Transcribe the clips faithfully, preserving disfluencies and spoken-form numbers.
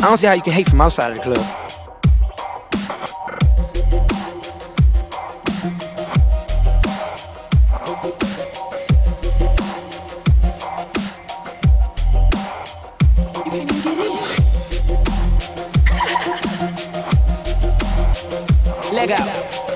I don't see how you can hate from outside of the club. Leg out.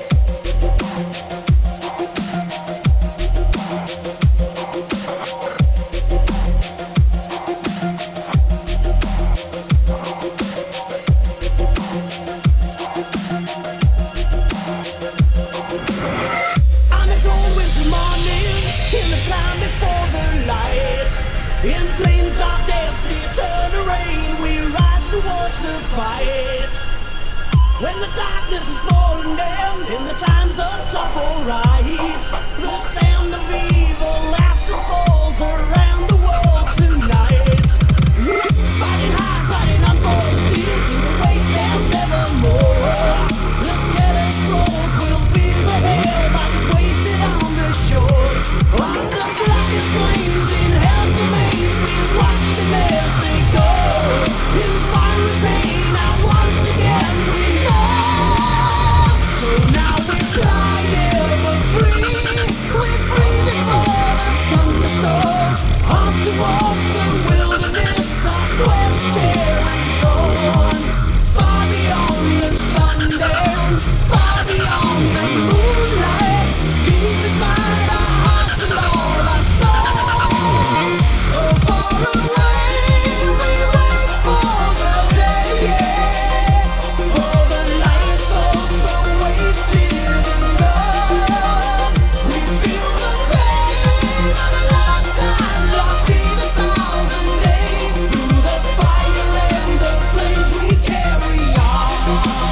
In flames of death, see it turn to rain. We ride towards the fight. When the darkness is falling down and the times are tough, alright. The sound of evil laughter falls around the world tonight. Fighting hard, fighting on for steel through the wastelands evermore. The scattered souls will feel the hell bodies wasted on the shores. On the blackest flames in hell's domain, we watch them as they go. In fiery pain, now once again we know. So now we fly ever free. We're free before the thunderstorm. On towards the wilderness, our quest carries on. Far beyond the sundown, far beyond the moonlight. Deep inside our hearts and all our souls. So far away, we wait for the day. For the light so, so wasted in love. We feel the pain of a lifetime lost in a thousand days. Through the fire and the flames we carry on.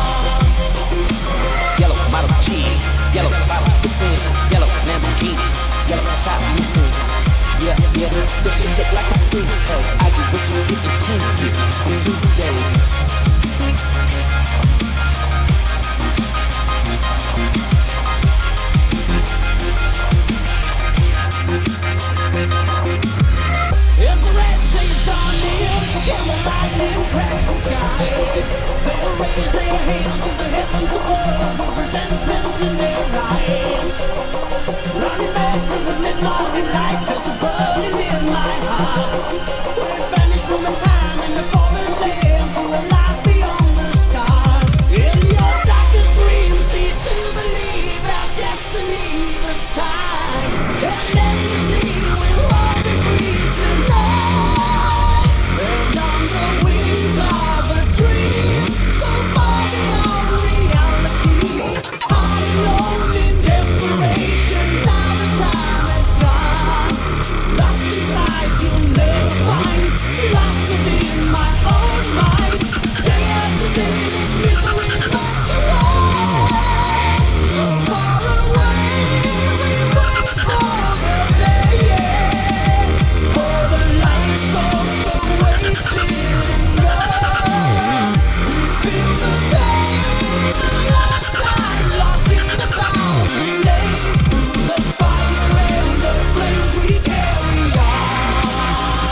Yellow bottle cheese, yellow bottle sipping, yellow Lamborghini, yellow top missing. Yeah, yeah, this shit look like a team. Hey, I get what you get in ten years on two days. As the red days dawn near and the lightning cracks the sky, they'll raise their hands to the heavens above with resentment in their eyes. Running back from the mid-morning light, there's a burning in my heart. We're banished from the time and the fallen land to a life beyond the stars. In your darkest dreams, see to believe our destiny this time. And endlessly we'll all be free tonight. And on the wings of a dream, so far beyond reality. I'm alone in desperation, now the time has gone. Lost inside, you'll never find. Lost within my own mind. Day after day, this misery must go on. So far away, we wait for the day. For the light so, so wasted in love. We feel the pain of a lifetime lost in a thousand days. Through the fire and the flames we carry on.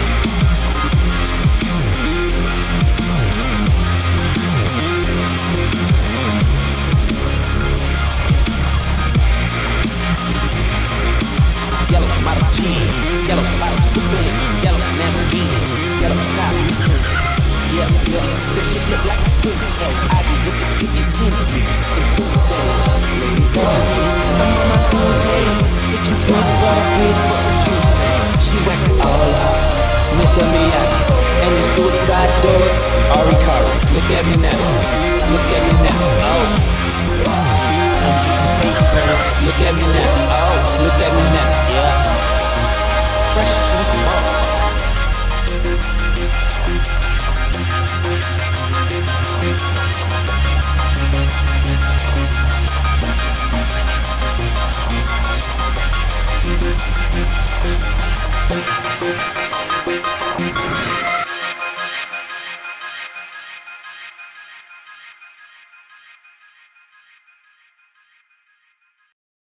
Yellow bottle cheese, yellow bottle sipping, yellow Lamborghini, yellow top missing. Yeah, yeah, this shit look like a team. Hey, I get what you get in ten years in two days. Ladies, go I'm on my cool day. If you got what I paid for the juice, she went all out. Mister Miyagi and the suicide doors are Ricardo. Look at me now, look at me now.